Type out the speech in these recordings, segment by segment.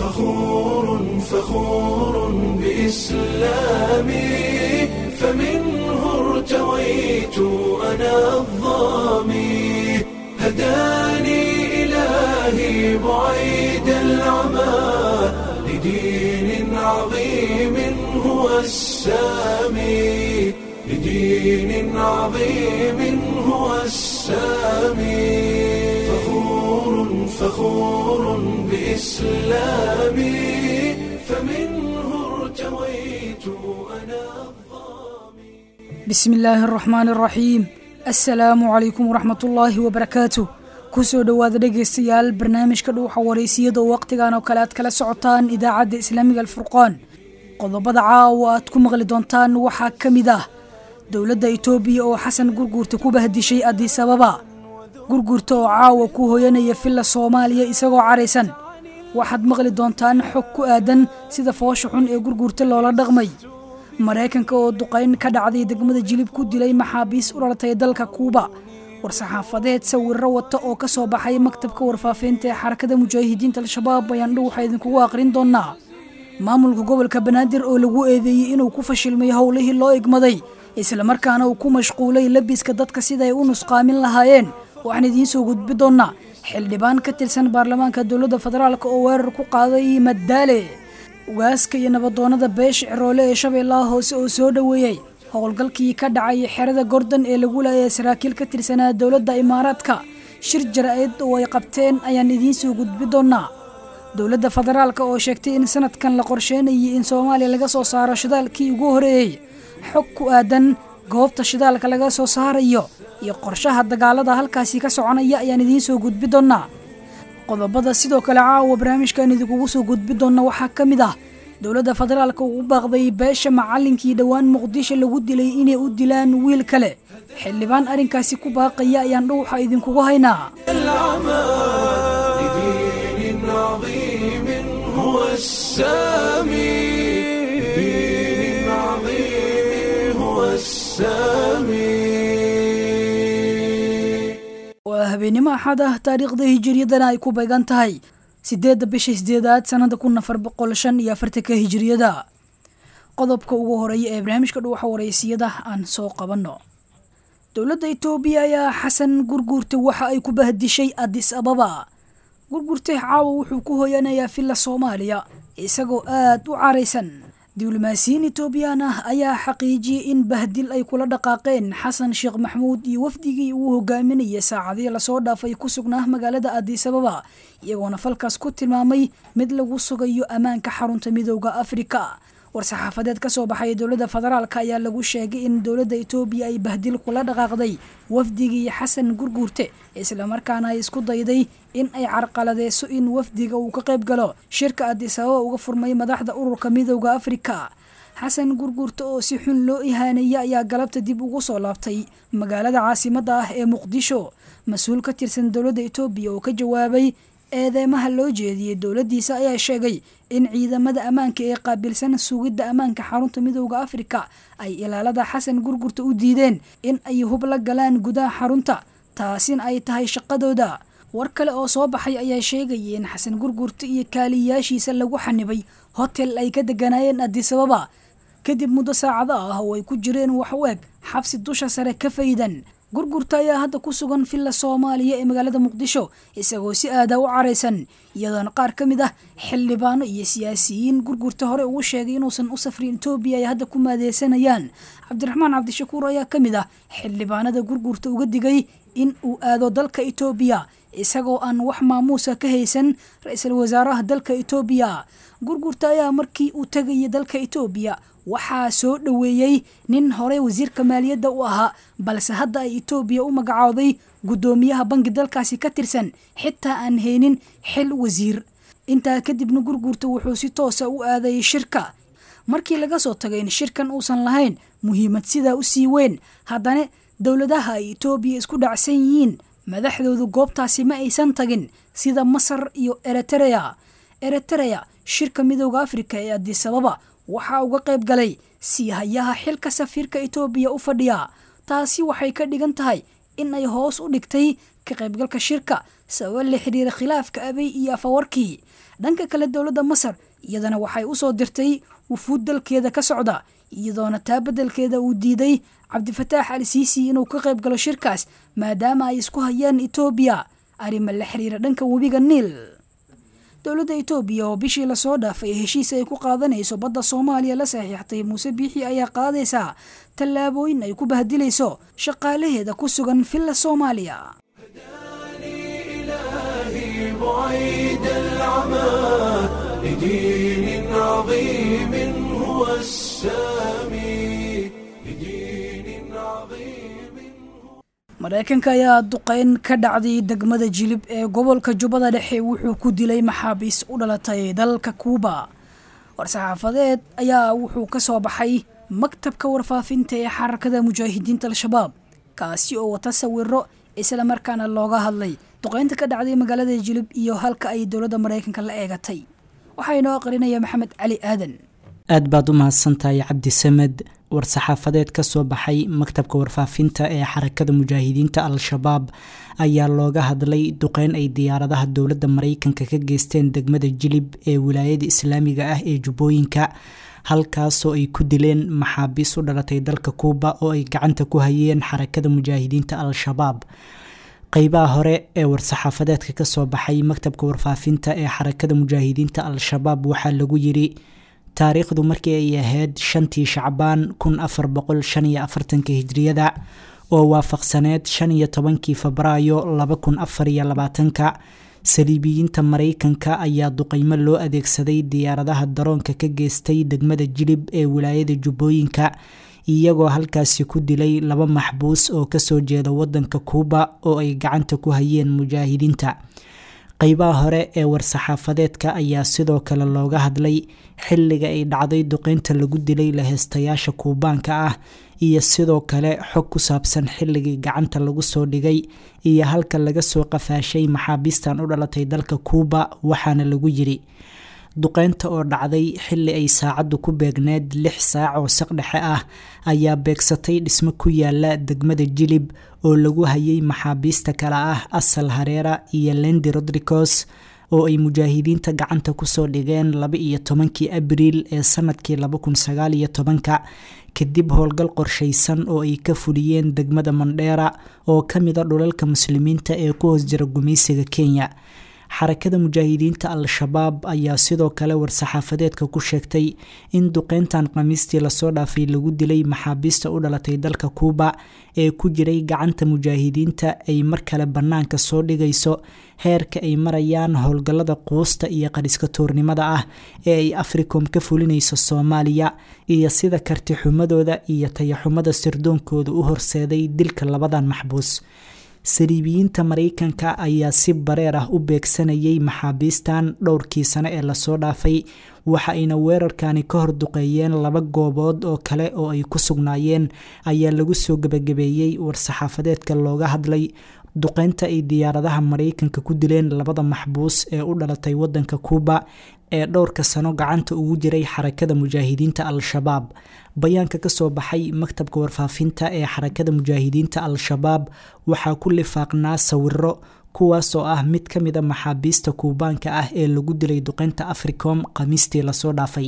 فخور بإسلامي فمنه ارتويت أنا الظامي هداني إلهي بعيد العمى لدين عظيم هو السامي لدين عظيم هو السامي فخور بإسلامي فمنه ارتويت أنا الظامي. بسم الله الرحمن الرحيم. السلام عليكم ورحمة الله وبركاته. kusoo dhawaada dhegeystayaal barnaamijka dhuuxa wareysiyada waqtigan oo kale aad kala socotaan idaacadda islaamiga alfurqaan. qodobada caawa aad ku maqli doontaan waxaa ka mid ah dowladda Itoobiya oo Xasan Gurguurta ku bahdishay Addis Ababa. Gurguurta oo caawa ku hooyanaya filla Soomaaliya isagoo careysan. waxaad maqli doontaan xog ku aadan sida foosha xun ee Gurguurta loola dhaqmay. Mareykanka oo duqeyn ka dhacday degmada Jilib ku dilay maxaabiis u dhalatay dalka Kuuba. war-saxaafadeed sawirro wata oo ka soo baxay maktabka warfaafinta ee xarakada mujaahidiinta al-shabaab ayaan dhuuxa idinkugu aqrin doonaa. maamulka gobolka Banaadir oo lagu eedeeyay inuu ku fashilmay howlihii loo igmaday isla markaana uu ku mashquulay labiska dadka sida ay u nusqaamin lahaayeen waxaan idiin soo gudbi doonaa xildhibaan ka tirsan baarlamaanka dowladda federaalka oo weerar ku qaaday Madaale. ugaaska iyo nabadoonada beesha Ciroole ee Shabeellaha Hoose oo soo dhaweeyay howlgalkii ka dhacay xerada Gordon ee lagu leeyahay saraakiil ka tirsanaa dowladda Imaaraadka. shir jaraa'id oo ay qabteen ayaan idiin soo gudbi doonaa. dowladda federaalka oo sheegtay in sanadkan la qorsheenayay in Soomaaliya laga soo saaro shidaalkii ugu horeeyay. xog ku aadan goobta shidaalka laga soo saarayo iyo qorshaha dagaalada halkaasi ka soconaya ayaan idiin soo gudbi doonaa. qodobada sidoo kale caawa barnaamijkan idinkugu soo gudbi doona waxaa ka mid ah dowladda federaalka ugu baaqday beesha macallinkii dhowaan Muqdisho lagu dilay inay u dilaan wiil kale. xildhibaan arrinkaasi ku baaqaya ayaan dhuuxa idinkugu haynaa. لدين عظيم هو السامي لدين عظيم هو السامي. waa habeenimo axad ah taariikhda hijriyadana ay ku beegan tahay 8 bisha 8 sanada 1445 hijriyada. qodobka ugu horeeya ee barnaamijka dhuuxa wareysiyada aan soo qabanno. dowladda Itoobiya ayaa Xasan Gurguurta waxa ay ku bahdishay Addis Ababa. Gurguurta caawa wuxuu ku hooyanayaa filla Soomaaliya isagoo aad u careysan. diblomaasiyiin Itoobiyaan ah ayaa xaqiijiyay in bahdil ay kula dhaqaaqeen Xasan Sheekh Maxamuud iyo wafdigii uu hogaaminayay saacadii la soo dhaafay ku sugnaa magaalada Addis Ababa iyagoona falkaas ku tilmaamay mid lagu sugayo ammaanka xarunta midowga Afrika. war-saxaafadeed ka soo baxay dowladda federaalka ayaa lagu sheegay in dowladda Itoobiya ay bahdil kula dhaqaaqday wafdigii Xasan Gurguurte isla markaana ay isku dayday in ay carqaladeyso in wafdiga uu ka qayb galo shirka Addis Ababa uga furmay madaxda ururka midowga Afrika. Xasan Gurguurte oo si xun loo ihaaneeyay ayaa galabta dib ugu soo laabtay magaalada caasimadda ah ee Muqdisho. mas-uul ka tirsan dowladda Itoobiya oo ka jawaabay eedeymaha loo jeediyay dowladdiisa ayaa sheegay in ciidamada ammaanka ee qaabilsan sugidda ammaanka xarunta midowga Afrika ay ilaalada Xasan Gurguurte u diideen in ay hub la galaan gudaha xarunta taasina ay tahay shaqadooda. war kale oo soo baxay ayaa sheegay in Xasan Gurguurte iyo kaaliyaashiisa lagu xanibay hotel ay ka deganaayeen Addis Ababa kadib muddo saacado ah oo ay ku jireen wax u eg xabsi dusha sare ka faydan. Gurguurta ayaa hadda ku sugan filla Soomaaliya ee magaalada Muqdisho isagoo si aad u careysan iyadoo qaar ka mid ah xildhibaano iyo siyaasiyiin Gurguurta hore ugu sheegay inuusan u safrin Itoobiya ay hadda ku maadeysanayaan. Cabdiraxmaan Cabdishakuur ayaa ka mid ah xildhibaanada Gurguurta uga digay in uu aado dalka Itoobiya isagoo aan wax maamuusa ka haysan ra'iisul wasaaraha dalka Itoobiya. Gurguurta ayaa markii uu tagay dalka Itoobiya waxaa soo dhaweeyay nin hore wasiirka maaliyadda u ahaa balse hadda ay Itoobiya u magacaaday gudoomiyaha bangi dalkaasi ka tirsan xitaa aan haynin xil wasiir. intaa kadibna Gurguurta wuxuu si toos ah u aaday shirka. markii laga soo tagay in shirkan uusan lahayn muhiimad sida u sii weyn haddana dowladaha Itoobiya isku dhacsan yihiin madaxdoodu goobtaasi ma aysan tagin sida Masar iyo Eritrea. shirka midowga Afrika ee Addis Ababa waxa uga qayb galay siihayaha xilka safiirka Itoobiya u fadhiya. taasi waxay ka dhigan tahay in ay hoos u dhigtay ka qaybgalka shirka sabab la xiriira khilaafka Abiy iyo Afwerki. dhanka kale dowladda masar iyadana waxay u soo dirtay wufuud dalkeeda ka socda iyadoona taa beddelkeeda uu diiday cabdifataax al siisi inuu ka qayb galo shirkaas maadaama ay isku hayaan etoobiya arrimo la xiriira dhanka webiga niil dowladda etoobiya oo bishii lasoo dhaafay heshiis ay ku qaadanayso badda soomaaliya la saxiixtay muuse biixi ayaa qaadaysaa tallaabooyin ay ku bahdilayso shaqaalaheeda ku sugan villa soomaaliya بعيد العمى لدين عظيم هو السامي لدين عظيم maraykanka ayaa duqeyn ka dhacday degmada jilib ee gobolka jubbada dhexe wuxuu ku dilay maxaabiis u dhalatay dalka kuuba war-saxaafadeed ayaa wuxuu ka soo baxay maktabka warfaafinta ee xarakada mujaahidiinta al-shabaab kaasi oo wata sawiro isla markaana looga hadlay duqeynta ka dhacday magaalada jilib iyo halka ay dowladda maraykanka la eegatay waxaa inoo aqrinaya maxamed cali aadan aad baad u mahadsantahay cabdisamed war-saxaafadeed ka soo baxay maktabka warfaafinta ee xarakada mujaahidiinta al-shabaab ayaa looga hadlay duqeyn ay diyaaradaha dowladda maraykanka ka geysteen degmada jilib ee wilaayada islaamiga ah ee jubbooyinka halkaasoo ay ku dileen maxaabiis u dhalatay dalka kuuba oo ay gacanta ku hayeen xarakada mujaahidiinta al-shabaab qeybaha hore ee war-saxaafadeedka ka soo baxay maktabka warfaafinta ee xarakada mujaahidiinta al-shabaab waxaa lagu yiri taariikhdu markii ay ahayd 5tii shacbaan 1445 hijriyada oo waafaqsaneed 15kii febraayo 2024 saliibiyiinta maraykanka ayaa duqeymo loo adeegsaday diyaaradaha daroonka ka geystay degmada jilib ee wilaayada jubbooyinka iyagoo halkaasi ku dilay 2 maxbuus oo kasoo jeeda wadanka kuuba oo ay gacanta ku hayeen mujaahidiinta qeybaha hore ee war-saxaafadeedka ayaa sidoo kale looga hadlay xilliga ay dhacday duqeynta lagu dilay laheystayaasha kuubaanka ah iyo sidoo kale xog ku saabsan xilligii gacanta lagu soo dhigay iyo halka laga soo qafaashay maxaabiistan u dhalatay dalka kuuba waxaana lagu yiri duqeynta oo dhacday xilli ay saacaddu ku beegneed 6 saac oo saqdhexe ah ayaa beegsatay dhismo ku yaala degmada jilib oo lagu hayay maxaabiista kale ah asal hareera iyo lendi rodricos oo ay mujaahidiinta gacanta kusoo dhigeen 12 abriil ee sanadkii 2019 kadib howlgal qorshaysan oo ay ka fuliyeen degmada mandheera oo ka mid a dhulalka muslimiinta ee ku hoos jira gumaysiga Kenya xarakada mujaahidiinta al-shabaab ayaa sidoo kale war-saxaafadeedka ku sheegtay in duqeyntan khamiistii lasoo dhaafay lagu dilay maxaabiista u dhalatay dalka kuuba ee ku jiray gacanta mujaahidiinta ay mar kale bannaanka soo dhigayso heerka ay marayaan howlgallada quusta iyo qariska tuurnimada ah ee ay africom ka fulinayso soomaaliya iyo sida karti xumadooda iyo tayaxumada sirdoonkooda u horseeday dilka 2 maxbuus saliibiyiinta maraykanka ayaa si bareer ah u beegsanayay maxaabiistan dhowrkii sano ee lasoo dhaafay waxa ayna weerarkani ka hor duqeeyeen 2 goobood oo kale oo ay ku sugnaayeen ayaa lagu soo gabagabeeyey war-saxaafadeedka looga hadlay duqeynta ay diyaaradaha maraykanka ku dileen 2 maxbuus ee u dhalatay wadanka kuuba ee dhowrka sano gacanta ugu jiray xarakada mujaahidiinta al-shabaab bayaanka ka soo baxay maktabka warfaafinta ee xarakada mujaahidiinta al-shabaab waxaa ku lifaaqnaa sawiro kuwaas oo ah mid ka mid a maxaabiista kuubaanka ah ee lagu dilay duqeynta africom khamiistii lasoo dhaafay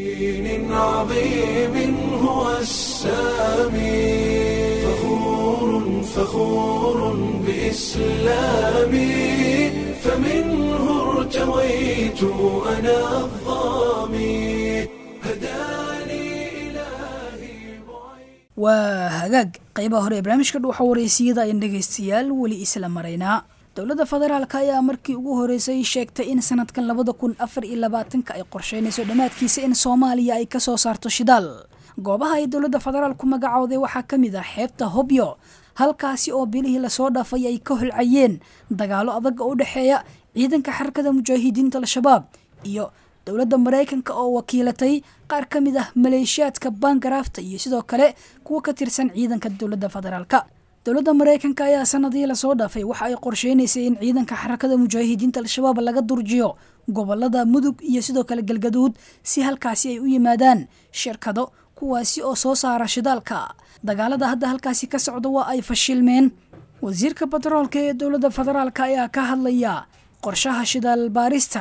فخور بإسلامي فمنه ارتويت أنا الظامي هداني إلهي waa hagaag qeybaha hore ee barnaamijka dhuuxa wareysiyada ayaan dhegaystayaal weli isla maraynaa dowladda federaalka ayaa markii ugu horeysay sheegtay in sanadkan 2024 ay qorsheynayso dhammaadkiisa in soomaaliya ay kasoo saarto shidaal goobaha ay dowladda federaalku magacooday waxaa ka mid ah xeebta hobyo halkaasi oo bilihii lasoo dhaafay ay ka holcayeen dagaalo adag oo u dhexeeya ciidanka xarakada mujaahidiinta al-shabaab iyo dowladda maraykanka oo wakiilatay qaar ka mid ah maleeshiyaadka baangaraafta iyo sidoo kale kuwa ka tirsan ciidanka dowladda federaalka dowladda maraykanka ayaa sanadii lasoo dhaafay waxa ay qorsheynaysay in ciidanka xarakada mujaahidiinta al-shabaab laga durjiyo gobolada mudug iyo sidoo kale galgaduud si halkaasi ay u yimaadaan shirkado kuwaasi oo soo saara shidaalka dagaalada hadda halkaasi ka socda waa ay fashilmeen wasiirka batroolka ee dowladda federaalka ayaa ka hadlaya qorshaha shidaal baarista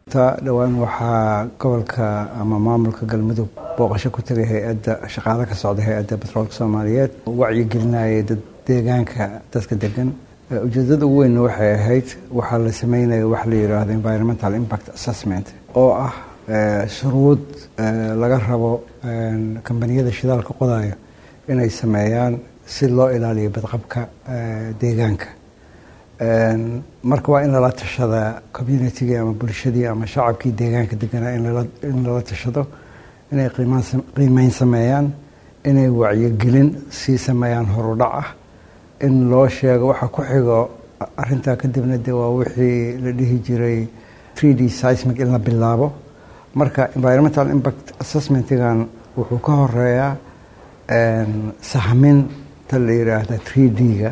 dhawaan waxaa gobolka ama maamulka galmudug booqasho ku tagay hay-adda shaqaale ka socda hay-adda batroolka soomaaliyeed wacyi gelinayay deegaanka dadka degan. ujeedada ugu weynna waxay ahayd waxaa la sameynaya wax la yidhaahdo environmental impact assessment oo ah shuruud laga rabo kambaniyada shidaalka qodaya inay sameeyaan si loo ilaaliyo badqabka deegaanka. marka waa in lala tashada communitygii ama bulshadii ama shacabkii deegaanka deganaa in lala tashado, inay qiimeyn sameeyaan, inay wacyigelin sii sameeyaan horudhac ah, in loo sheego waxa ku xigo arintaa kadibna de waa wixii la dhihi jiray 3D seismic in la bilaabo. marka environmental impact assessmentigan wuxuu ka horeeyaa sahminta la yidhaahda 3D-ga.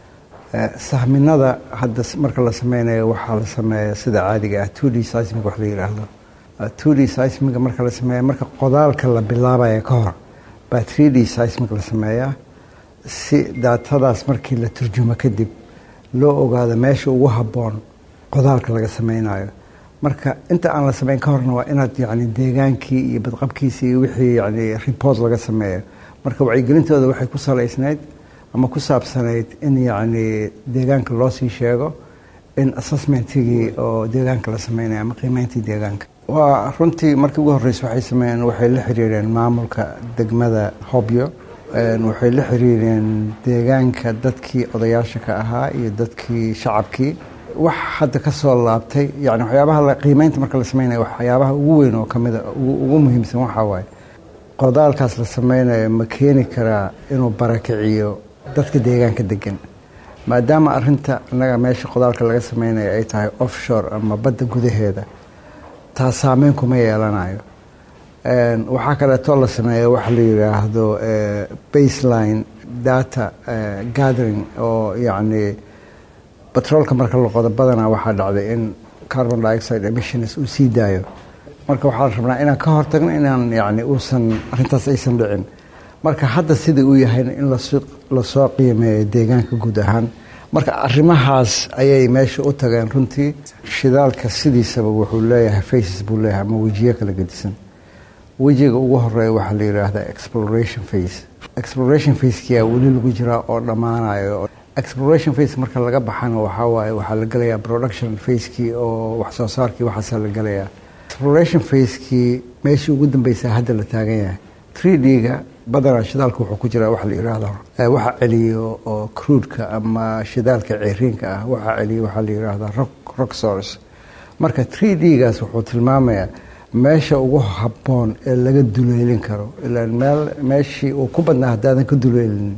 sahminada hadda marka la sameynayo waxaa la sameeya sida caadiga ah 2D seismic wax la yidhaahdo. 2D seismic marka la sameeya marka qodaalka la bilaabaya ka hor baa 3D seismic la sameeyaa si daatadaas markii la turjumo kadib loo ogaado meesha ugu habboon qodaalka laga sameynayo. marka inta aan la sameyn ka horna waa inaad yani deegaankii iyo badqabkiisii iyo wixii yani report laga sameeyo. marka wacyigelintooda waxay ku salaysnayd ama ku saabsanayd in yani deegaanka loo sii sheego in assessmentigii oo deegaanka la sameynayo ama qiimeyntii deegaanka. waa runtii markii ugu horreysa waxay sameeyeen waxay la xiriireen maamulka degmada Hobyo, waxay la xiriireen deegaanka dadkii odayaasha ka ahaa iyo dadkii shacabkii. wax hadda ka soo laabtay yani waxyaabaha la qiimeynta marka la sameynayo waxyaabaha ugu weyn oo kamida ugu muhiimsan waxaa waaye qodaalkaas la sameynayo ma keeni karaa inuu barakiciyo dadka deegaanka degan, maadaama arinta anaga meesha qodaalka laga sameynayo ay tahay offshore ama badda gudaheeda, taas saameyn kuma yeelanayo. waxaa kaleeto la sameeya waxa la yidhaahdo baseline data gathering oo yani batroolka marka la qodo badanaa waxaa dhacday in carbon dioxide emissions uu sii daayo. marka waxaa la rabnaa inaan ka hortagno inaan yani uusan arintaas aysan dhicin. marka hadda sidai uu yahayna in lasoo qiimeeyo deegaanka guud ahaan. marka arrimahaas ayay meesha u tageen. runtii shidaalka sidiisaba wuxuu leeyahay faces buu leeyahay ama wejiyo kala gedisan. wejiga ugu horeeya waxaa la yidhaahdaa exploration phase. exploration phasekia weli lagu jiraa oo dhammaanayo. exploration phase marka laga baxana waxaa waaye waxaa la gelayaa production phase-kii oo wax soo saarkii waxaasaa la gelayaa. exploration phase-kii meeshii ugu dambeysay hadda la taagan yahay. 3D-ga badanaa shidaalka wuxuu ku jiraa waxa la yidhaahdo waxa celiyo oo crude-ka ama shidaalka ceeriinka ah waxa celiyo waxaa la yidhaahdaa rock source. marka 3D-gaas wuxuu tilmaamayaa meesha ugu habboon ee laga duleelin karo. ilaan meeshii uu ku badnaa haddaadan ka duleelinin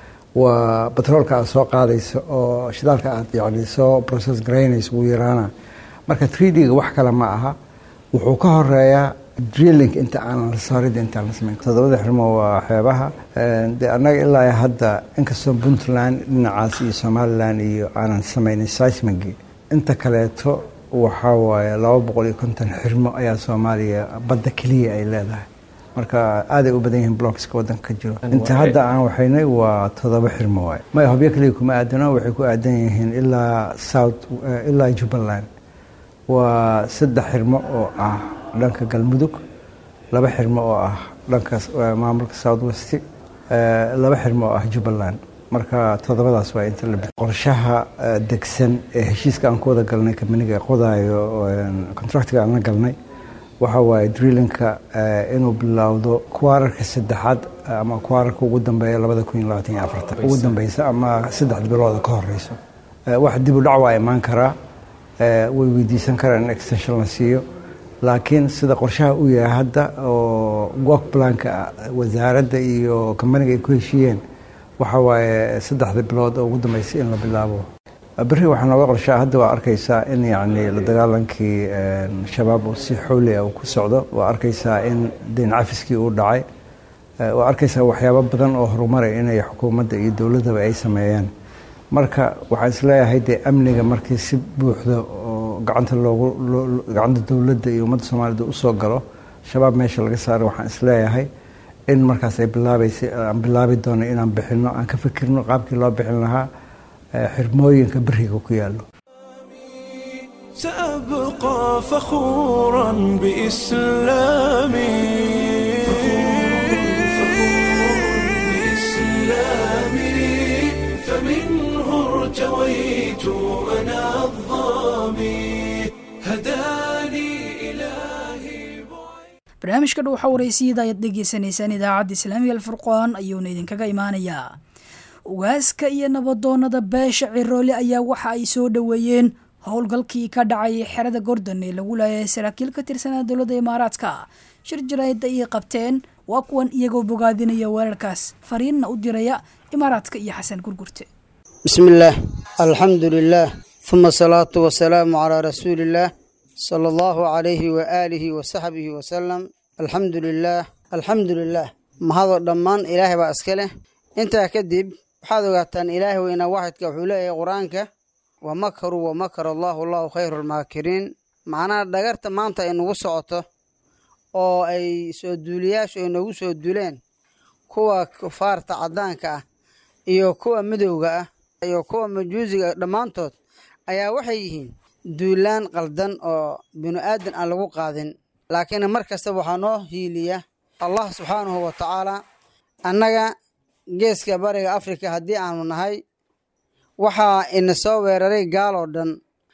waa batroolka aad soo qaadayso oo shidaalka aad yani soo process garaynayso wuu yaraana. marka 3D-ga wax kale ma aha, wuxuu ka horeeyaa drilling inta aanan la saarid intaan la sameyn. 7 xirmo waa xeebaha de annaga ilaa hadda inkastoo Puntland dhinacaas iyo Somaliland iyo aanan sameynin seismigi, inta kaleeto waxaa waaye 250 xirmo ayaa Soomaaliya badda keliya ay leedahay. marka aad ay u badan yihiin blockska wadanka ka jiro. inta hadda aan waxaynay waa 7 xirmo waaye. ma Hobyo kaliya kuma aadana, waxay ku aadan yihiin ilaa south ilaa Jubbaland. waa 3 xirmo oo ah dhanka galmudug, 2 xirmo oo ah dhanka maamulka southwest, 2 xirmo oo ah Jubbaland. marka 7daas waa inta la qorshaha degsan ee heshiiska aan ku wada galnay kamaniga qodaayo contractiga aan la galnay waxa waaye drillingka inuu bilowdo quarterka 3aad ama quarterka ugu dambeeya 2024 ugu dambeysa ama 3 bilood ka horeyso. wax dib u dhac waa imaan karaa, way weydiisan karaan in extension la siiyo, laakiin sida qorshaha uu yahay hadda oo work planka wasaaradda iyo kamaniga ay ku heshiiyeen waxa waaye 3 bilood oo ugu dambeysay in la bilaabo. berri waxaa nooga qorshaa hadda waa arkaysaa in yani la dagaalankii shabaab uu si xowli ah ku socdo. waa arkaysaa in deyn cafiskii uu dhacay. waa arkaysaa waxyaabo badan oo horumaray inay xukuumadda iyo dowladdaba ay sameeyeen. marka waxaan isleeyahay dee amniga markii si buuxda oo gacanta dowladda iyo ummadda Soomaaliyeed u soo galo, shabaab meesha laga saaro, waxaan isleeyahay in markaas ay aan bilaabi doono inaan bixino, aan ka fikirno qaabkii loo bixin lahaa xirmooyinka beriga ku yaalo. سأبقى فخورا بإسلامي فمنه ارتويت أنا الظامي هداني إلهي barnaamijka dhow waxaa wareysiyada ayaad dhegeysanaysaan idaacadda islaamiga alfurqaan ayuuna idinkaga imaanayaa ugaaska iyo nabadoonada beesha ciroole ayaa waxa ay soo dhoweeyeen howlgalkii ka dhacay xerada gordon ee lagu laayay saraakiil ka tirsanaa dowladda imaaraadka shir jaraa'id ay qabteen waa kuwan iyagoo bogaadinaya weerarkaas fariinna u diraya imaaraadka iyo xasan gurgurte bismillaah alxamdulilaah uma asalaatu wasalaamu calaa rasuulillaah sala allahu calayhi waaalihi wasaxbihi wasalam alxamdulilaah mahadoo dhammaan ilaahay baa iska leh intaa kadib waxaad ogaataan ilaahay weynaa waaxidka wuxuu leeyahay qur-aanka wamakaruu wamakar allahu khayru almaakiriin macnaha dhagarta maanta ay nagu socoto oo ay soo duuliyaashu ay noogu soo duuleen kuwa kufaarta caddaanka ah iyo kuwa midowga ah iyo kuwa majuusiga dhammaantood ayaa waxay yihiin duulaan qaldan oo binu aadan aan lagu qaadin laakiin mar kastaba waxaa noo hiiliya allah subxaanahu wa tacaala annaga geeska bariga afrika haddii aanu nahay waxaa ina soo weeraray gaaloo dhan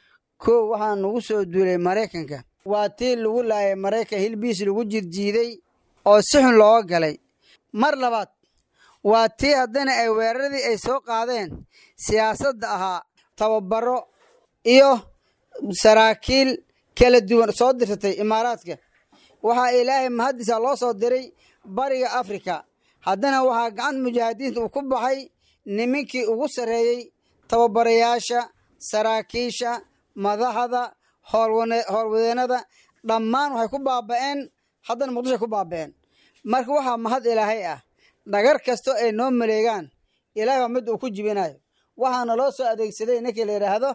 kow waxaa nagu soo duulay maraykanka waa tii lagu laayay maraykan hilbiis lagu jirjiiday oo si xun looga galay mar labaad waa tii haddana ay weeraradii ay soo qaadeen siyaasadda ahaa tababaro iyo saraakiil kala duwan soo dirsatay imaaraadka waxaa ilaahay mahadiisa loo soo diray bariga afrika haddana waxaa gacanta mujaahidiinta uu ku baxay nimankii ugu sarreeyey tababarayaasha saraakiisha madaxda howlwadeennada dhammaan waxay ku baaba'een haddana muqdisho ku baaba'een marka waxaa mahad ilaahay ah dhagar kasto ay noo maleegaan ilaahay waa mid uu ku jibinayo waxaana loo soo adeegsaday ninkii la yidhaahdo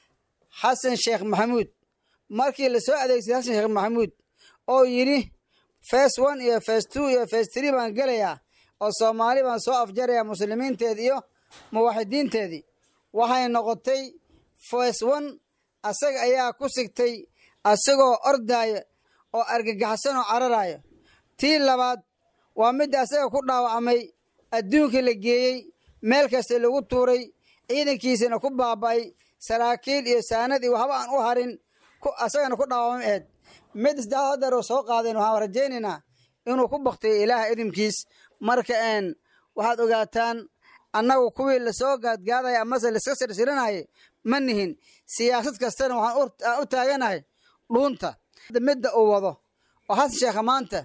xasan sheekh maxamuud markii la soo adeegsaday xasan sheekh maxamuud oo yidhi fase 1 iyo fase 2 iyo fase 3 baan gelayaa oo soomaali baan soo afjarayaa muslimiinteedii iyo muwaxidiinteedii waxay noqotay fase 1 asaga ayaa ku sigtay asagoo ordaayo oo argagaxsan oo cararayo tii labaad waa midda asaga ku dhaawacmay adduunka la geeyey meel kasta lagu tuuray ciidankiisana ku baaba'ay saraakiil iyo saanad iyo waxba aan u harin asagana ku dhaawacmay ahayd mid saddex hadeer oo soo qaadeen waxaan rajaynaynaa inuu ku baktiyo ilaaha idinkiis marka waxaad ogaataan annagu kuwii lasoo gaadgaadaya amase laiska sirsirinayay ma nihin siyaasad kastana waxaan u taaganahay dhuunta midda uu wado oo xasan sheekha maanta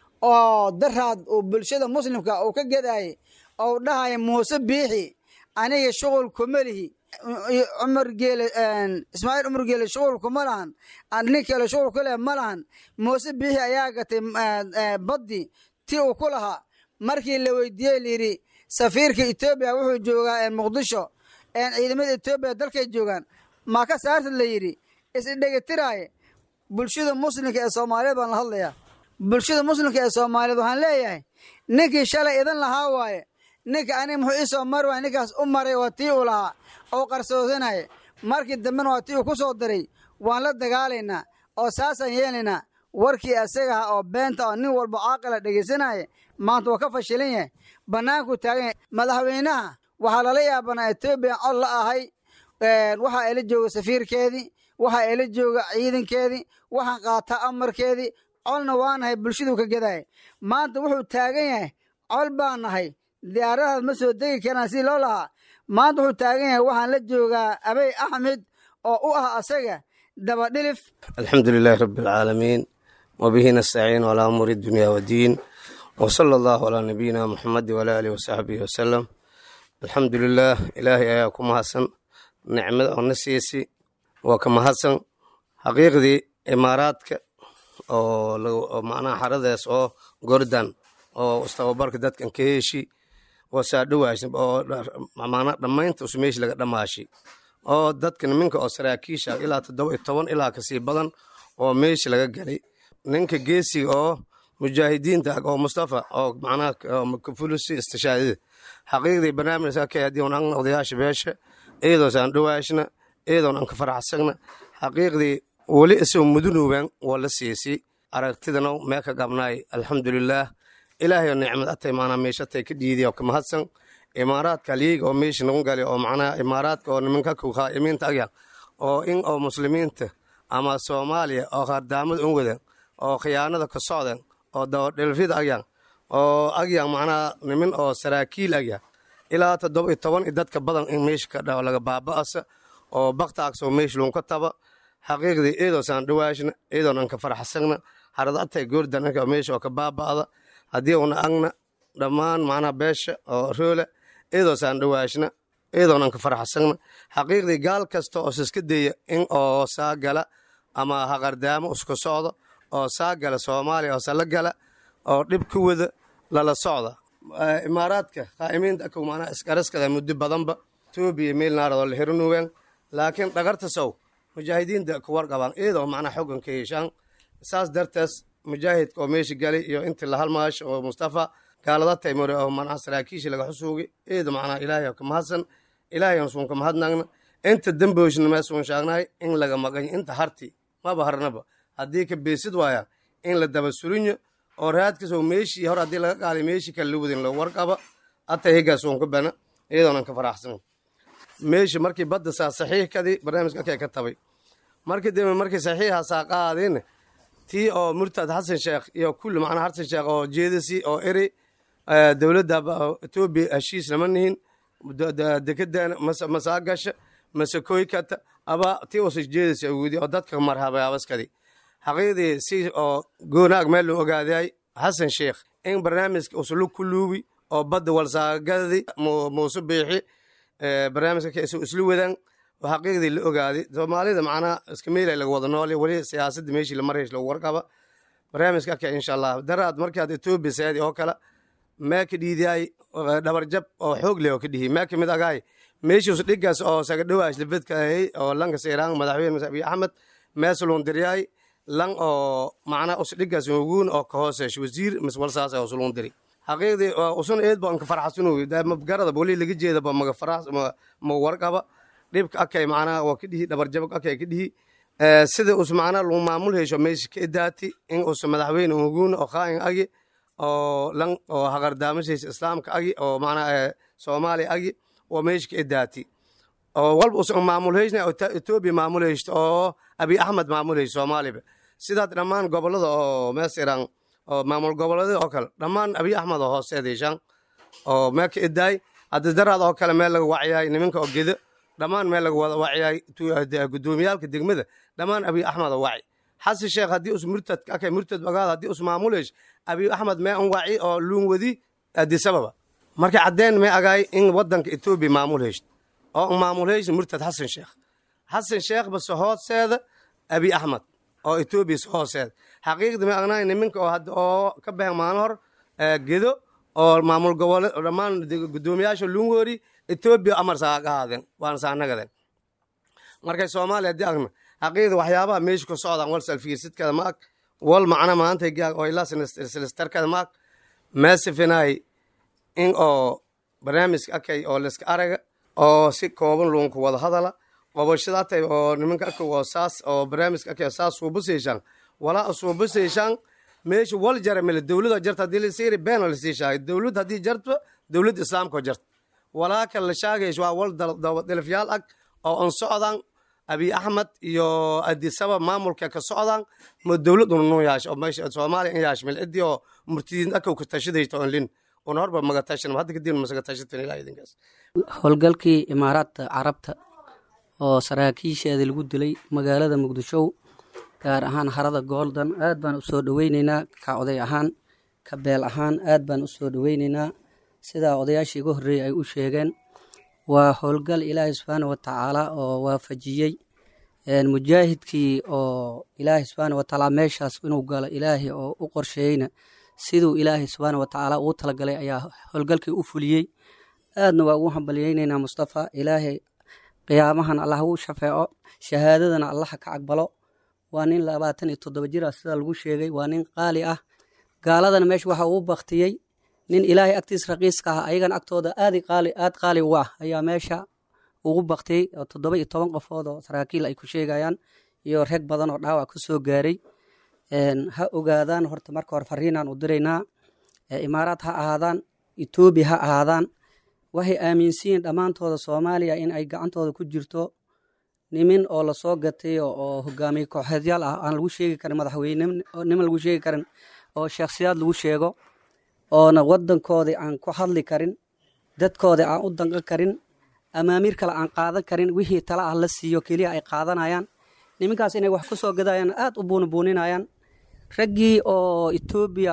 oo daraad uu bulshada muslimka uu ka gedayay oo dhahaya muuse biixi aniga shuqul kuma lihi ismaaciil cumar geele shuqul kuma lahan nin kale shuqul ku leh ma lahan muuse biixi ayaa gatay baddi tii uu ku lahaa markii la weydiiyey layidhi safiirka etoobiya wuxuu joogaa muqdisho ciidamada etoobiya dalkay joogaan maa ka saartad la yidhi isdhegatiraaye bulshada muslimka ee soomaaliyeed baan la hadlayaa bulshada muslimka ee soomaaliyeed waxaan leeyahay ninkii shalay idan lahaa waaye ninka aniga muxuu ii soo mari waay ninkaas u maray waa tii uu lahaa oo qarsoosanaya markii dambena waa tii uu ku soo diray waan la dagaalaynaa oo saasaan yeelaynaa warkii asagaha oo beenta oo nin walba caaqila dhegaysanaya maanta waa ka fashilan yahay bannaankuu taagan yahay madaxweynaha waxaa lala yaabanaa etoobiya cod la ahay waxaa ila jooga safiirkeedii waxaa ila jooga ciidankeedii waxaan qaataa amarkeedii colna waa nahay bulshaduu ka gedaya maanta wuxuu taagan yahay col baa nahay diyaaradahaas ma soo degi karaan sidii loo lahaa maanta wuxuu taagan yahay waxaan la joogaa abey axmed oo u ah asaga dabadhilif alxamdu lilaahi rabbi alcaalamiin wabihi nastaciin calaa umuuri dunya wadiin wsala allahu calaa nabiyina muxamadi wala aalihi wasaxbihi wasalam alxamdu lilaah ilaahay ayaa ku mahadsan nicmada oo na siisi waa ka mahadsan xaqiiqdii imaaraadka oo macnaha xaradaas oo gordan oo istababarka dadkan ka heeshi oo saadhowaas oo macnaha dhammaynta usmeeshi laga dhammaashi oo dadka niminka oo saraakiisha ilaa 17 ilaa kasii badan oo meeshi laga galay ninka geesiga oo mujaahidiinta oo mustafa oo macnaha kafulusi istishaadida xaqiiqdii barnaamijka ka hadii aan odayaasha beesha iyadoo saan dhawaashna iyadoo aan ka faraxsagna xaqiiqdii weli isoo mudunuuban waa la siiyey aragtidana mee ka qabnaay alxamdulilaah ilaahay nicmad atay maanaa meeshatay ka dhiiday oo ka mahadsan imaaraadka liig oo meesha nagu gali oo macnaha imaaraadka oo nimanka ku qaa'imiinta agya oo in oo muslimiinta ama Soomaaliya oo qardaamad u wada oo khiyaanada ka socdaan oo dawladda agya oo agya macnaha niman oo saraakiil agya ilaa 17 dadka badan in meesha ka dhaw laga baaba'asa oo baqtaaq soo meesha loon ka taba xaqiiqdii eedo saan dhawaashna eedo aan ka faraxsana haradantay goordan ka meesha oo ka baaba'ada hadii una agna dhamaan macnaha beesha oo roole eedo saan dhawaashna eedo aan ka faraxsana xaqiiqdii gaal kasta oo iska deeya in oo saagala ama haqardaamo isku socdo oo saagala Soomaaliya oo sala gala oo dhib ku wada lala socda imaaraadka qaa'imiinta ku macnaha iskaraskada muddo badanba Itoobiya meel naarado la hirnuwen laakiin dhagarta sow mujaahidiinta ku warqabaan eedo macnaha xogan ka yeeshaan saas dartaas mujaahidka oo meesha galay iyo inta la halmaash oo Mustafa gaalada taymore oo macnaha saraakiisha laga xusuugay eedo macnaha ilaahay ka mahadsan ilaahay aan suunka mahadnaqna inta damboojna ma suun shaagnay in laga maqan inta harti ma baharnaba hadii ka beesid waaya in la daba surinyo oo raadka soo meeshii hor hadii laga qaaday meeshii kala luudin la warqaba ata higa suunka bana eedo aan ka faraxsan meeshii markii badda saxiix kadii barnaamijka ka tabay markii deema markii saxiixa saaqaadeen tii oo murtad Xasan Sheekh iyo kullu macna Xasan Sheekh oo jeedisi oo eri dawladda Itoobiya heshiis lama nihin dekedan masaagasha masakoykata aba tii oo jeedisi awudi oo dadka marhaba abaskadi xaqiiqdii si oo goonaag meel loo ogaaday Xasan Sheekh in barnaamijka usulu kulubi oo badda walsaagadi muusu biixi barnaamijka ka islu wadan وحقيقة اللي أقعد ثمالي ده معنا اسكميلة اللي وضعنا لي ولي سياسة ماشي لمريش لو ورقبة برنامج كاكا إن شاء الله درات مركز يوتيوب بسادي أوكلا ما كدي داي دبر جب أو حوق لي وكدي ما كمدا جاي ماشي وصدقس أو سجدواش لفت كهي أو لانك سيران مدحوين مسابي أحمد مسلون درياي لان أو معنا وصدقس موجون أو كهوسش وزير مسؤول ساسة وصلون دري حقيقة وصون إيد بانك فرحسنو ده مبجرد بقولي اللي جي ده بمج فرح ما ورقبة dhibka akay macnaha waa ka dhihi dhabar jabak akay ka dhihi sida us macnaha loo maamul hesho meesha ka daati in us madaxweyne ugu oo qaan agi oo lan oo haqardaamashaysa islaamka agi oo macnaha Soomaaliya agi oo meesha ka daati oo walba us maamul hesna oo Itoobiya maamul hesho oo Abiy Ahmed maamul hesho Soomaaliya sida dhamaan gobolada oo meesiraan oo maamul gobolada oo kale dhamaan Abiy Ahmed oo hooseedeyshan oo ma ka iday hadda daraad oo kale meel laga waciyay nimanka oo gedo dhamaan meel laga wada waciyay gudoomiyaalka degmada dhamaan Abiy Ahmed oo waci Xasan Sheekh hadii us murtad akay murtad bagaad hadii us maamulesh Abiy Ahmed ma aan waci oo luun wadi adi sababa marka cadeen ma agay in wadanka Itoobiya maamulesh oo maamulesh murtad Xasan Sheekh bas hooseeda Abiy Ahmed oo Itoobiya hooseeda xaqiiqda ma agnay nimanka oo hadda oo ka baahan maan hor gedo oo maamul gobol dhamaan gudoomiyaasha luun wari Itoobiya amar saaqaadeen waan saanagaden markay Soomaaliya diagna xaqiiqda waxyaabaha meesha ku socdaan wal salfiirsidkada maak wal macna maanta gaag oo ilaa sinistarkada maak maasifinay in oo barnaamijka akay oo la iska araga oo si kooban loo ku wada hadala qobashada tay oo nimanka ka wasaas oo barnaamijka akay saas u buseyshan wala soo buseyshan meesha wal jaramil dawladda jarta dil siiri been la siishay dawladda hadii jarto dawladda islaamka jarta ولكن لشاقيش وولد دلفيال أك أو أن صعدان أبي أحمد يو أدي سبب مامور كصعدان مدولة نوياش أو ماشي سومالي إياش من الأدي أو مرتين أكو كتشديش تقولين ونهرب ما قتشنا ما هذا كدين مسك تشدت في العيد إنجاز هالقلكي إمارات عربت أو سراكيش هذا الجود لي مقالة مقدشوا كارهان حرادة جولدن أدبان أسود ويننا كعودي أهان كبيل أهان أدبان أسود ويننا sida odayaashii ugu horeeyay ay u sheegeen waa howlgal Ilaahay subhanahu wa ta'ala oo waafajiyay mujaahidkii oo Ilaahay subhanahu wa ta'ala meeshaas inuu galo Ilaahay oo u qorsheeyna sidoo Ilaahay subhanahu wa ta'ala uu talagalay ayaa howlgalkii u fuliyay aadna waa ugu hambalyeynayna Mustafa Ilaahay qiyaamahan Allah uu shafeeco shahaadadana Allah ka aqbalo waa nin 27 jir ah sida lagu sheegay waa nin qaali ah gaaladana meesha waxa uu baqtiyay nin Ilaahay agtiis raqiiska ah ayagan agtooda aad qaali u ah ayaa meesha ugu baqtay 17 qofood oo saraakiil ay ku sheegayaan iyo rag badan oo dhaawac ku soo gaaray ha ogaadaan horta marka hore fariinaan u diraynaa imaaraad ha ahaadaan etoobiya ha ahaadaan waxay aaminsiin dhammaantooda soomaaliya in ay gacantooda ku jirto nimin oo lasoo gatay oo hogaamiye kooxeedyaal ah aan lagu sheegi karin madaxweyneniman lagu sheegi karin oo shakhsiyaad lagu sheego oona wadankoodii aan ku hadli karin dadkoodii aan u danqan karin amaamiir kale aan qaadan karin wixii tala ah la siiyo keliya ay qaadanayaan niminkaas inay wax ku soo gadayaan aad u buunibuuninayaan raggii oo etoobiya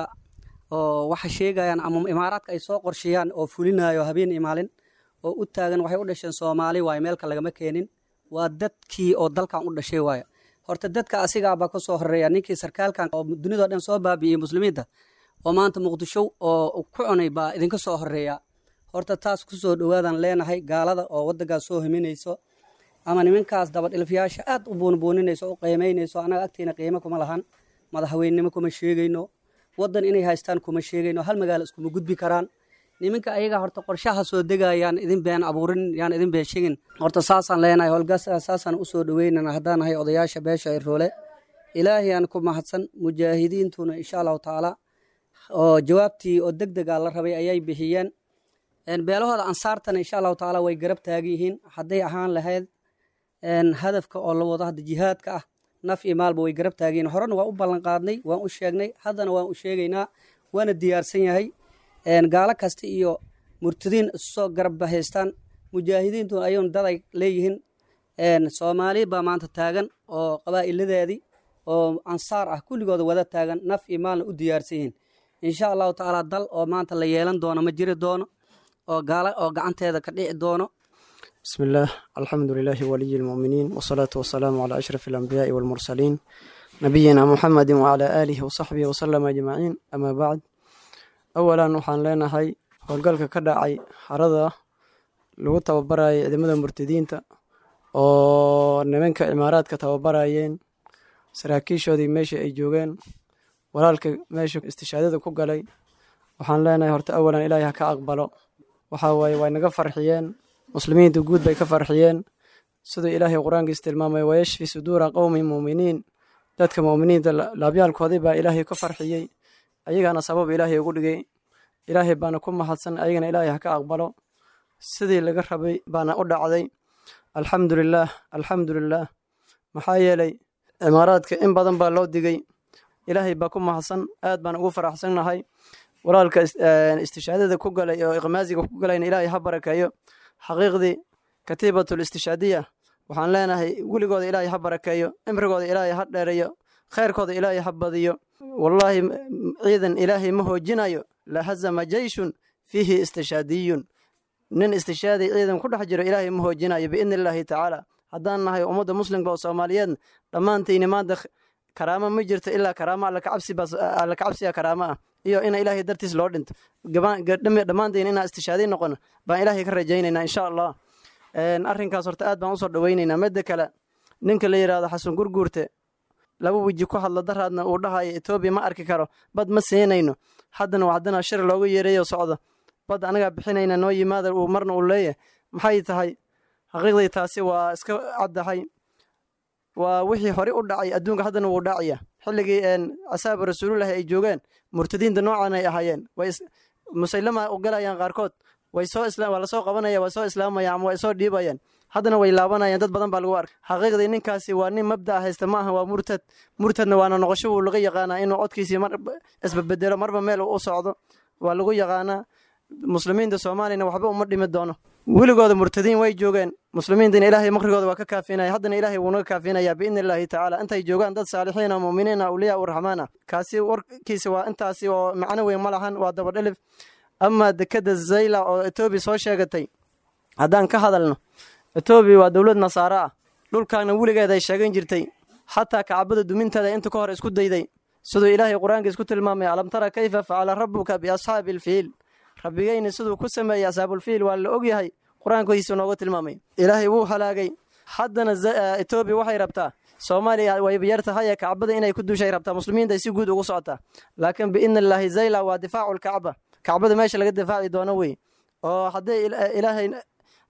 oo waxa sheegayaan ama imaaraadka ay soo qorsheeyaan oo fulinayo habeen iyo maalin oo u taagan waxay u dhasheen soomaali waaye meelka lagama keenin waa dadkii oo dalkan u dhashay waaye horta dadka asigaabaa ka soo horeeya ninkii sarkaalkan oo dunidao dhan soo baabi'iyey muslimiinta oo maanta muqdisho oo ku cunay baa idinka soo horeeya horta taas ku soo dhowaadan leenahay gaalada oo waddankaas soo himinayso ama nimankaas dabadhilfiyaasha aad u buunbuuninayso u qiimaynayso annaga agtiina qiimo kuma lahan madaxweynenimo kuma sheegayno waddan inay haystaan kuma sheegayno hal magaalo iskuma gudbi karaan nimanka ayaga horta qorshaha soo degayaan idin been abuurin yaan idin been sheegin horta saasaan leenahay howlgaas saasaan u soo dhaweynana haddaan nahay odayaasha beesha Iroole ilaahay aan ku mahadsan mujaahidiintuna insha allahu tacaala oo jawaabtii oo degdeg ah la rabay ayay bixiyeen beelahooda ansaartana insha allahu tacaala way garab taagan yihiin hadday ahaan lahayd hadafka oo la wado hadda jihaadka ah naf iyo maalba way garab taagan yihiin horena waa u ballan qaadnay waan u sheegnay haddana waan u sheegaynaa waana diyaarsan yahay gaalo kasta iyo murtadiin soo garab haystaan mujaahidiintu ayuun daday leeyihiin soomaali baa maanta taagan oo qabaa'iladeedii oo ansaar ah kulligooda wada taagan naf iyo maalna u diyaarsan yihiin insha allahu tacaala dal oo maanta la yeelan doono ma jiri doono oo gaalo oo gacanteeda ka dhici doono بسم الله الحمد لله ولي المؤمنين والصلاة والسلام على أشرف الأنبياء والمرسلين نبينا محمد وعلى آله وصحبه وسلم أجمعين أما بعد أولا وحان لنا هاي هولقالك كدعي حرضة لو توبراي عدمدا مرتدينتا oo nimanka imaaraadka tababarayeen saraakiishoodii meesha ay joogeen walaalka meesha istishaadada ku galay waxaan leenahay horta awalan ilaahay ha ka aqbalo waxa waaye way naga farxiyeen muslimiinta guud bay ka farxiyeen sidoo ilaahay quraankiisa tilmaamay wayashfi suduura qawmin mu'miniin dadka mu'miniinta laabyaalkoodii baa ilaahay ka farxiyay ayagana sabab ilaahay ugu dhigay ilaahay baana ku mahadsan ayagana ilaahay ha ka aqbalo sidii laga rabay baana u dhacday alxamdulilah maxaa yeelay imaaraadka in badan baa loo digay ilaahay baa ku mahadsan aad baan ugu faraxsannahay walaalka istishaadada ku galay oo iqmaasiga ku galayna ilaahay ha barakeeyo xaqiiqdii katiibatul istishaadiya waxaan leenahay weligooda ilaahay ha barakeeyo cimrigooda ilaahay ha dheereeyo khayrkooda ilaahay ha badiyo wallaahi ciidan ilaahay ma hoojinayo lahazama jeyshun fiihi istishaadiyun nin istishaadi ciidan ku dhex jiro ilaahay ma hoojinayo biidni illaahi tacaala haddaan nahay ummadda muslimka oo soomaaliyeed dhammaantayni maanta karaamo ma jirto ilaa karaamo alla kacabsiya karaamo ah iyo ina ilaahay dartiis loo dhinto dhammaantayna inaan istishaadi noqono baan ilaahay ka rajaynaynaa insha allah arrinkaas horta aad baan usoo dhawaynaynaa midda kale ninka la yidhaahdo xasan gurguurte laba weji ku hadlo daraadna uu dhahayo etoobiya ma arki karo bad ma siinayno haddana shir looga yeerayo socdo bad anagaa bixinayna noo yimaada uu marna uu leeyahay maxay tahay xaqiiqdii taasi waa iska caddahay waa wixii hore u dhacay adduunka haddana wuu dhacaya xilligii asaabu rasuulullaahi ay joogeen murtadiinta noocan ay ahaayeen musaylama u galayaan qaarkood waa lasoo qabanaya waa soo islaamayaan ama way soo dhiibayaan haddana way laabanayaan dad badan baa lagu arkay xaqiiqdii ninkaasi waa nin mabda haysta maaha waa murtadna waana noqosho wuu laga yaqaanaa inuu codkiisii isbabedelo marba meel u socdo waa lagu yaqaanaa muslimiinta soomaaliyana waxba uma dhimi doono weligooda murtadiin way joogeen muslimiintana ilaahay makrigooda waa ka kaafinaya haddana ilaahay wuu naga kaafinayaa biidni illaahi tacaala intay joogaan dad saalixiin oo mu'miniin ah awliyaa uraxmaan ah kaasi warkiisa waa intaasi oo macno weyn ma lahan waa dabadhelif ama dekada zayla oo etoobiya soo sheegatay haddaan ka hadalno etoobiya waa dowlad nasaaro ah dhulkaana weligeed ay sheegan jirtay xataa kacbada duminteeda inta ka hor isku dayday siduu ilaahay qur-aankiis ku tilmaamay alam tara kayfa facala rabbuka biasxaabi ilfiil rabbigayna siduu ku sameeyey asxaabulfiil waa la ogyahay qur-aankiisu nooga tilmaamay ilaahay wuu halaagay haddana etoobiya waxay rabtaa soomaaliya way yar tahay kacbada inay ku duushay rabtaa muslimiinta ay si guud ugu socotaa laakiin biidni illaahi zayla waa difaacu lkacba kacbada meesha laga difaaci doono wey oo hadday ilaahay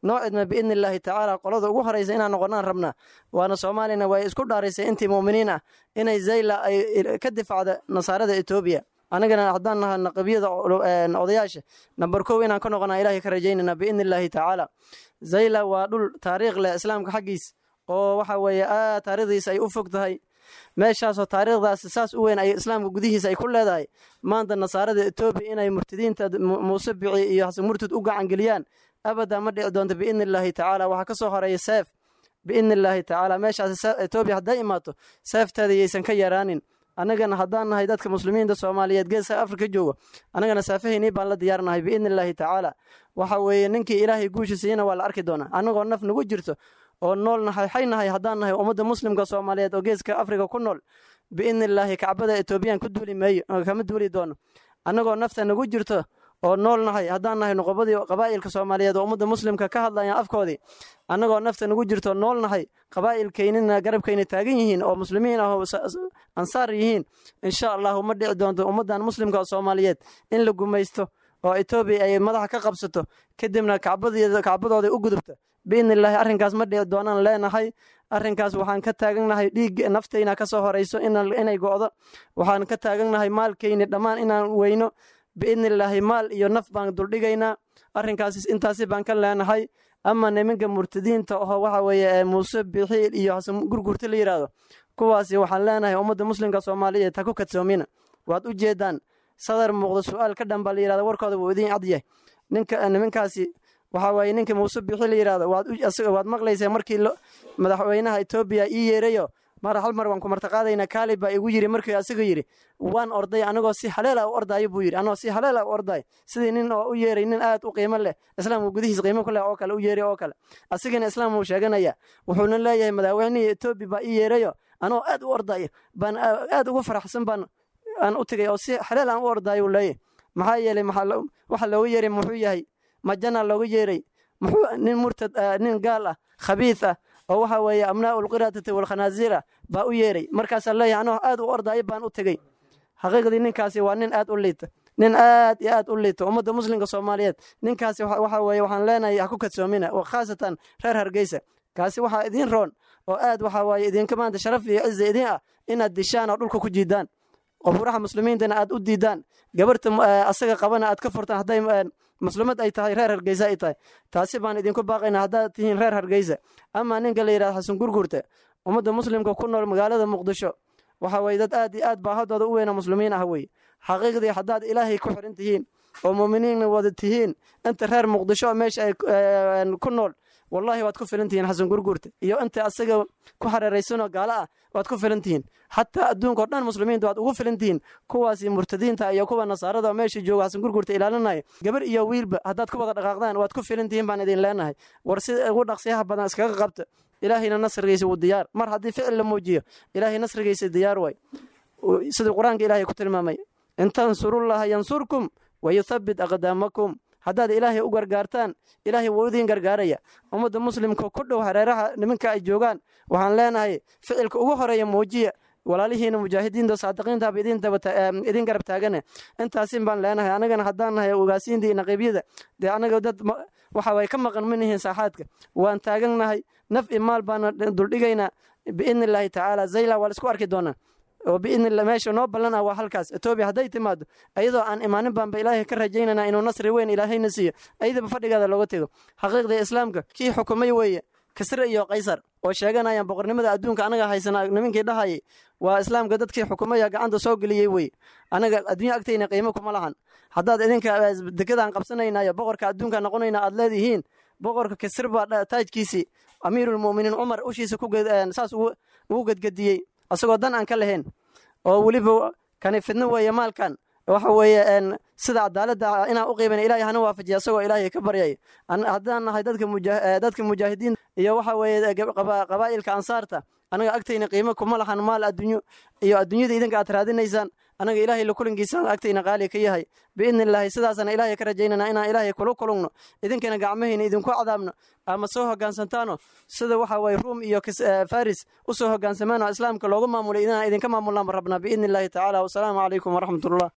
noo cidma biidni illaahi tacaala qolada ugu horaysa inaan noqonaan rabnaa waana soomaaliyana way isku dhaaraysay intii mu'miniin ah inay zayla ay ka difacda nasaarada etoobiya anagana haddaan nahay naqabiyada odayaasha nambar 1 inaan ka noqonaa ilaahay ka rajaynana biidni illaahi tacaala zayla waa dhul taariikh leh islaamka xaggiis oo waxa weeye taariikhdiisa ay u fog tahay meeshaasoo taariikhdaasi saas u weyn ay islaamka gudihiisa ay ku leedahay maanta nasaarada etoobiya inay murtadiinta muuse bici iyo xasan murtad u gacangeliyaan abadan ma dhici doonto biidni illaahi tacaala waxaa ka soo horeeya seef biidni illaahi tacaala meeshaas etoobiya hadday imaato seefteeda yaysan ka yaraanin annagana haddaan nahay dadka muslimiinta soomaaliyeed geeska afrika jooga annagana saafahaynii baan la diyaarnahay biidni illaahi tacaala waxa weeye ninkii ilaahay guusha siiyana waa la arki doonaa annagoo naf nagu jirto oo nool nahay xay nahay haddaan nahay ummadda muslimka soomaaliyeed oo geeska afrika ku nool biidni illaahi kacbada etoobiyaan ku duuli maayo kama duuli doono annagoo nafta nagu jirto oo nool nahay haddaan nahay nuqobadii qabaa'ilka soomaaliyeed oo ummadda muslimka ka hadlayaan afkoodii annagoo nafta nagu jirto nool nahay qabaa'ilkaynina garabkayna taagan yihiin oo muslimiin ah oo ansaar yihiin insha allahu ma dhici doonto ummaddan muslimka oo soomaaliyeed in la gumaysto oo etoobiya ay madaxa ka qabsato kadibna kacbadooda u gudubta biidni illaahi arrinkaas ma dhici doonaan leenahay arrinkaas waxaan ka taagannahay dhiig naftayna ka soo horayso inay go'do waxaan ka taagannahay maalkayni dhammaan inaan weyno biidni illaahi maal iyo naf baan duldhigaynaa arrinkaas intaasi baan ka leenahay ama nimanka murtadiinta oo waxa weeye muuse bixiil iyo xasan gurgurta la yidhaahdo kuwaasi waxaan leenahay ummadda muslimka soomaaliyeed ha ku kadsoomina waad u jeedaan sadar muuqda su'aal ka dhan baa la yidhahda warkooda wuu idin cadyahay nimankaasi waxa waaye ninka muuse bixi la yidhahdo waad maqlaysaa markii madaxweynaha etoobiya ii yeerayo hal mar waan ku martaqaadaynaa kaalib baa igu yidhi markii asaga yidhi waan orday anagoo si haleela u ordaayo buu yidhi anagoo si haleela u ordaay sidii nin oo u yeeray nin aad u qiimo leh islaamka gudihiis qiimo ku leh oo kale u yeeray oo kale asigana islaam uu sheeganaya wuxuuna leeyahay madaxweynihii etoobiya baa ii yeerayo anoo aad u ordayo baan aad ugu faraxsan baan aan u tegay oo si haleel aan u ordaayo leeyahay maxaa yeelay waxa loogu yeeray muxuu yahay majana loogu yeeray muxuu nin murtad nin gaal ah khabiis ah oo waxa weeye amnaa ulqiradati walkhanaazira baa u yeeray markaasaa leeyahay anoo aad u ordaayo baan u tegey xaqiiqdii ninkaasi waa nin aad u liita nin aad iyo aad u liita ummadda muslimka soomaaliyeed ninkaasi waxa weeye waxaan leenahay ha ku kadsoomina oo khaasatan reer hargeysa kaasi waxaa idiin roon oo aad waxa waaye idinka maanta sharaf iyo cizi idin ah inaad dishaan oo dhulka ku jiidaan qofuraha muslimiintana aad u diidaan gabarta asaga qabana aad ka furtaan hadday muslimad ay tahay reer hargeysa ay tahay taasi baan idinku baaqaynaa haddaad tihiin reer hargeysa ama ninka la yidhahdo xasan gurgurta ummadda muslimka ku nool magaalada muqdisho waxa weye dad aad iyo aad baahadooda u weyna muslimiin ah weye xaqiiqdii haddaad ilaahay ku xiran tihiin oo muuminiinna wada tihiin inta reer muqdisho meesha ay ku nool wallahi waad ku filan tihiin xasan gurgurta iyo inta asaga ku hareeraysanoo gaalo ah waad ku filan tihiin xataa adduunka oo dhan muslimiinta waad ugu filan tihiin kuwaasi murtadiinta iyo kuwa nasaarada oo meesha jooga xasan gurgurta ilaalinaya gabar iyo wiilba haddaad ku wada dhaqaaqdaan waad ku filan tihiin baan idin leenahay war sida ugu dhaqsiyaha badan iskaga qabta ilaahayna nasrigiisa wuu diyaar mar haddii ficil la muujiyo ilaahay nasrigiisa diyaar way sidii qur-aanka ilaahay ku tilmaamay in tansurullaha yansurkum wayuthabbit aqdaamakum haddaad ilaahay u gargaartaan ilaahay wuu idiin gargaaraya ummadda muslimka ku dhow hareeraha nimanka ay joogaan waxaan leenahay ficilka ugu horeeya muujiya walaalihiina mujaahidiinta saadiqiintaaba idin garab taagane intaasin baan leenahay anagana haddaan nahay ogaasiinta iyo naqiibyada dee anaga dad waxa way ka maqan manihiin saaxaadka waan taagannahay naf i maal baana duldhigaynaa biidni illaahi tacaala zayla waa la isku arki doonaa oo biidnillah meesha noo ballan ah waa halkaas etoobiya hadday timaado ayadoo aan imaanin baanba ilaahay ka rajaynanaa inuu nasri weyn ilaahayna siiyo ayadaba fadhigeeda looga tego xaqiiqda islaamka kii xukumay weeye kisre iyo qaysar oo sheeganayaan boqornimada adduunka anaga haysanaa nimankii dhahayay waa islaamka dadkii xukumaya gacanta soo geliyey weye anaga adduunya agtayna qiimo kuma lahan haddaad idinka dekedaan qabsanaynayo boqorka adduunka noqonayna aad leedihiin boqorka kisr baa taajkiisii amiirulmu'miniin cumar ushiisa saas ugu gedgediyey asagoo dan aan ka lahayn oo weliba kani fidno weeye maalkan waxa weeye sida cadaaladda inaan u qiibana ilaahay hana waafajiya asagoo ilaahay ka baryay haddaan nahay dadka mujaahidiin iyo waxa weeye qabaa'ilka ansaarta anaga agtayna qiimo kuma lahan maal adduunyo iyo adduunyada idinka aad raadinaysaan anaga ilaahay la kulankiisaan agtayna qaali ka yahay biidni illaahi sidaasana ilaahay ka rajaynana inaan ilaahay kula kulungno idinkana gacmahayna idinku cadaabno ama soo hoggaansantaano sida waxa waye ruum iyo faris u soo hoggaansameeno islaamka loogu maamulay inaan idinka maamulaan rabnaa biidni illaahi tacaala wasalaamu calaykum waraxmatullah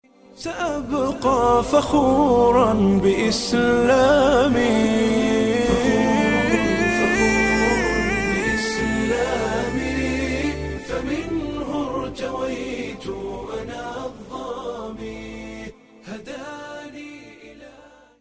سأبقى فخورا بإسلامي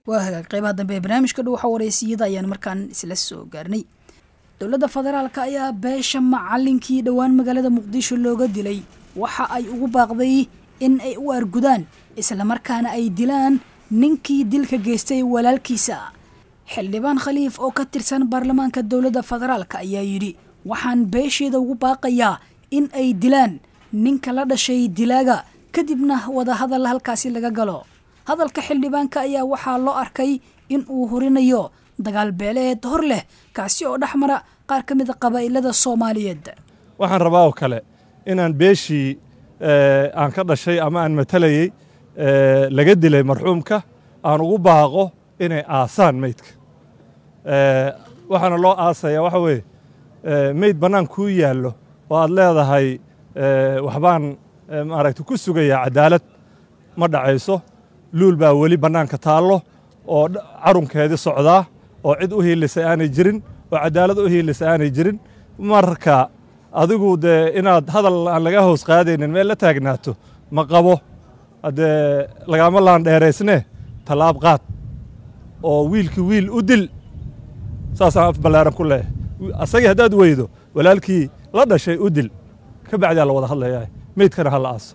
waa hagaag qaybaha dambe ee barnaamijka dhuuxa wareysiyada ayaan markaan isla soo gaarnay dowladda federaalka ayaa beesha macalinkii dhowaan magaalada muqdisho looga dilay waxa ay ugu baaqday in ay u argudaan islamarkaana ay dilaan ninkii dilka geystay walaalkiisa xildhibaan khaliif oo ka tirsan baarlamaanka dowladda federaalka ayaa yidhi waxaan beesheeda ugu baaqayaa in ay dilaan ninka la dhashay dilaaga kadibna wadahadal halkaasi laga galo hadalka xildhibaanka ayaa waxaa loo arkay in uu horinayo dagaal beeleed hor leh kaasi oo dhex mara qaar ka mid a qabaa'ilada soomaaliyeed waxaan rabaa oo kale inaan beeshii aan ka dhashay ama aan matalayey laga dilay marxuumka aan ugu baaqo inay aasaan meydka waxaana loo aasayaa waxa weeye meyd bannaan kuu yaallo oo aad leedahay waxbaan maaragta ku sugayaa cadaalad ma dhacayso luul baa weli bannaanka taallo oo carunkeedii socdaa oo cid u hiilisay aanay jirin oo cadaalad u hiilisay aanay jirin marka adigu dee inaad hadal aan laga hoos qaadaynin meel la taagnaato ma qabo haddee lagama laan dheeraysnee tallaab qaad oo wiilkii wiil u dil saasaan af ballaaran ku leeyahay asagii haddaad weydo walaalkii la dhashay u dil ka bacdaa la wada hadlayaa meydkana ha la aaso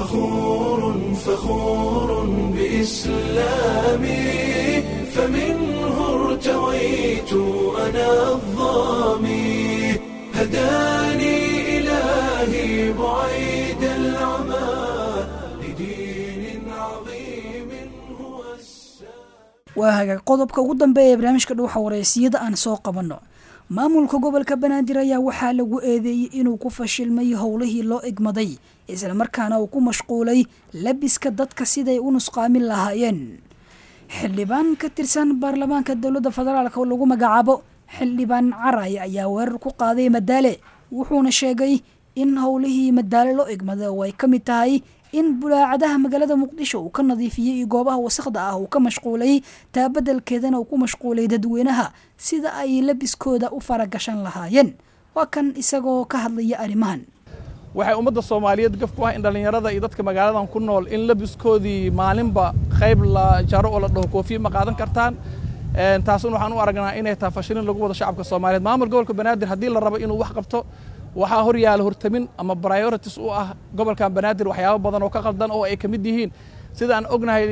فخور بإسلامي فمنه ارتويت أنا الظامي هداني إلهي بعيد العمى لدين عظيم هو waa hagaag qodobka ugu dambeeya ee barnaamijka dhuuxa wareysiyada aan soo qabanno maamulka gobolka banaadir ayaa waxaa lagu eedeeyey inuu ku fashilmay howlihii loo egmaday islamarkaana uu ku mashquulay labiska dadka siday u nusqaamin lahaayeen xildhibaan ka tirsan baarlamaanka dowladda federaalka oo lagu magacaabo xildhibaan caraya ayaa weerar ku qaaday madaale wuxuuna sheegay in howlihii madaale loo egmaday oo ay ka mid tahay in bulaacadaha magaalada muqdisho uu ka nadiifiyey iyo goobaha wasakhda ah uu ka mashquulay taabadelkeedana uu ku mashquulay dadweynaha sida ay labiskooda u faragashan lahaayeen waa kan isagoo ka hadlaya arrimahan waxay ummadda soomaaliyeed gaf ku ah in dhallinyarada iyo dadka magaaladan ku nool in labiskoodii maalinba qayb la jaro oo la dhaho koofiya ma qaadan kartaan taasuna waxaan u aragnaa inay tahay fashilin lagu wado shacabka soomaaliyeed maamul gobolka banaadir haddii la rabo inuu wax qabto waxaa hor yaala hortamin ama priorities u ah gobolkan banaadir waxyaabo badan oo ka qaldan oo ay ka mid yihiin sida aan ognahay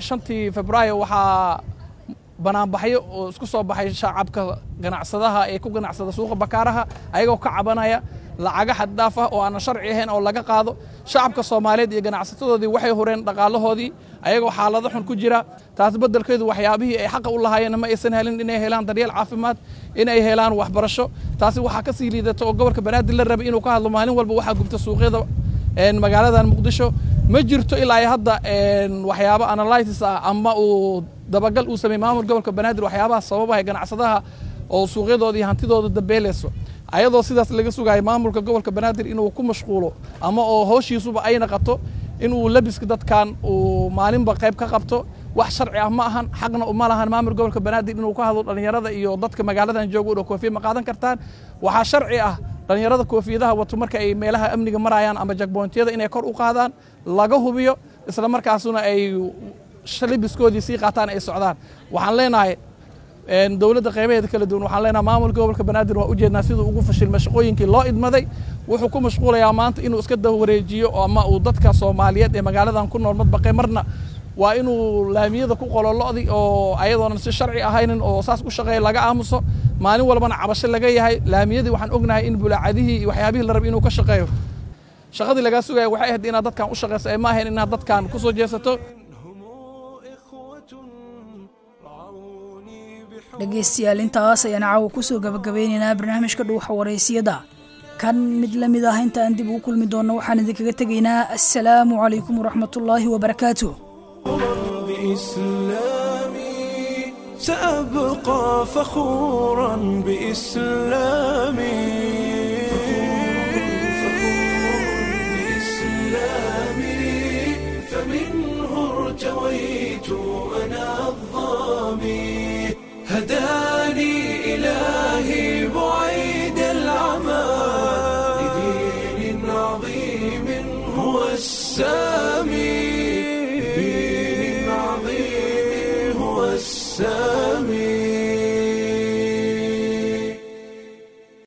5 Febraayo waxaa banaanbaxyo oo isku soo baxay shacabka ganacsadaha ee ku ganacsada suuqa bakaaraha ayagoo ka cabanaya lacaga xad dhaaf ah oo aan sharci ahayn oo laga qaado shacabka Soomaaliyeed iyo ganacsatadoodii waxay horeen dhaqaalahoodii ayagoo xaalado xun ku jira taas beddelkeedu waxyaabihii ay xaq u lahaayeen ma aysan helin inay helaan daryeel caafimaad inay helaan waxbarasho taasi waxa ka sii liidato oo gobolka banaadir la rabay inuu ka hadlo maalin walba waxa gubta suuqyada magaaladan muqdisho ma jirto ilaa hadda waxyaabo analysis ah ama uu dabagal uu sameeyay maamul gobolka banaadir waxyaabaha sababaha ganacsadaha oo suuqyadooda iyo hantidooda dabeeleyso ayadoo sidaas laga sugayo maamulka gobolka banaadir inuu ku mashquulo ama oo hawshiisuba ay naqato inuu labiska dadkan uu maalinba qayb ka qabto wax sharci ah ma ahan xaqna uma lahan maamul gobolka banaadir inuu ka hadlo dhalinyarada iyo dadka magaaladan jooga oo koofiya ma qaadan kartaan waxa sharci ah dhalinyarada koofiyadaha wato marka ay meelaha amniga marayaan ama jagboontiyada inay kor u qaadaan laga hubiyo isla markaasuna ay labiskoodii sii qaataan ay socdaan waxaan leenahay dowladda qaybaheeda kala duwan waxaan leenahay maamulka gobolka banaadir waa ujeednaa siduu ugu fashilmay shaqooyinkii loo idmaday wuxuu ku mashquulayaa maanta inuu iska dawareejiyo ama uu dadka Soomaaliyeed ee magaaladan ku nool madbaqay marna waa inuu laamiyada ku qololoodi oo ayadoona si sharci ahaynin oo saas u shaqeey laga aamuso maalin walbana cabasho laga yahay laamiyadii waxaan ognahay in bulaacadihii iyo waxyaabihii la rabay inuu ka shaqeeyo shaqadii laga sugay waxay ahayd inaad dadkan u shaqeyso ay ma ahayn inaad dadkan ku soo jeesato dhegeystayaal intaas ayaan caawa kusoo gabagabeynaynaa barnaamijka dhuuxa wareysiyada kan mid la mid ah intaan dib ugu kulmi doonno waxaan idinkaga tegaynaa assalaamu calaykum waraxmatullaahi wabarakaatuh سأبقى فخورا بإسلامي فمنه ارتويت أنا الظامي